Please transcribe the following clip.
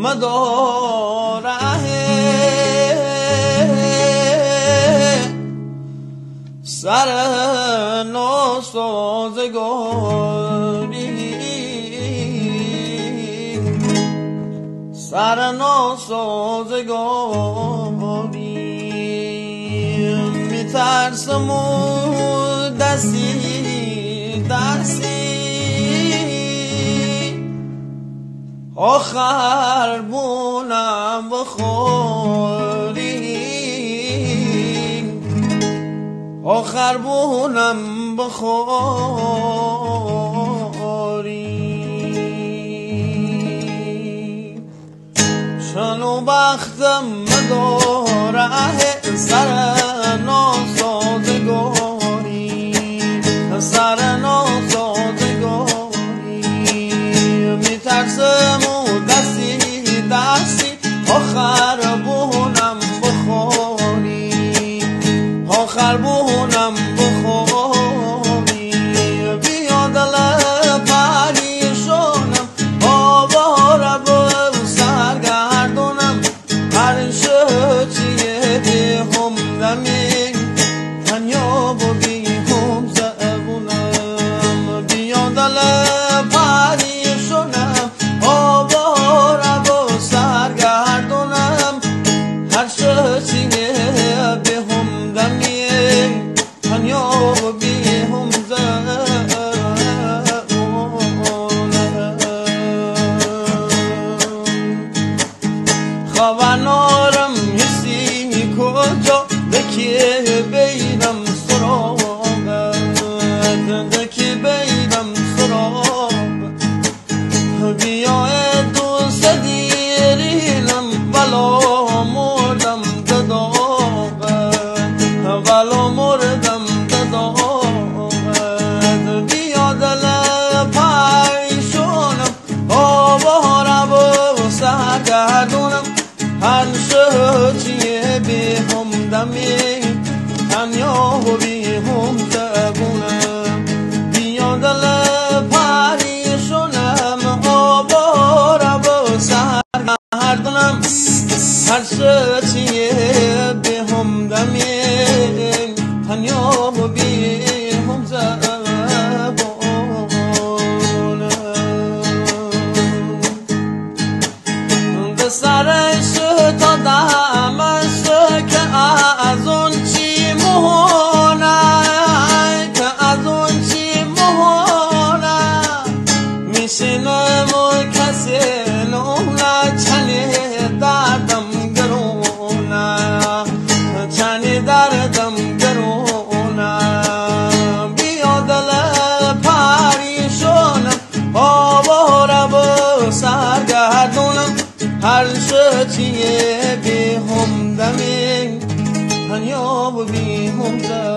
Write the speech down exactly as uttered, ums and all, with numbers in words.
مداره سر ناسازگاری سر ناسازگاری میترسم و دستی دستی آخر بونم بخوری آخر بونم بخوری چنو بختم مداره سر ناسازگاری سر ناسازگاری میترسم و دستی دستی آخر بونم بخوری آخر بونم بخوری بیا دل پریشانم آواره به سرگردونم هر چیه بی همدمی تنیا و بی هم زبونم بیا دل پریشانم آواره به سرگردونم هر چیه بی همدمی تنیا و بی هم زبونم خبر نارم حسی کجا بکی بیدم سراغت دکی بیدم سراغت بیا دوست دیرینم ولا مردم دداغت ولا مردم دداغت بیا دل پریشانم آواره و سرگردونم هر چیه بی همدمی تنیا و بی هم زبونم بیا دل پریشانم آواره و سرگردونم هر چیه بی همدمی تنیا و بی هم زبونم به سرش تا دمش که از اون چی مهونه که از اون چی مهونه میشینم و کسی نونه چنی دردم گرونه چنی دردم گرونه بیا دل پریشانم آواره و سرگردونم هر چیه بی همدمی تنیا و بی همدم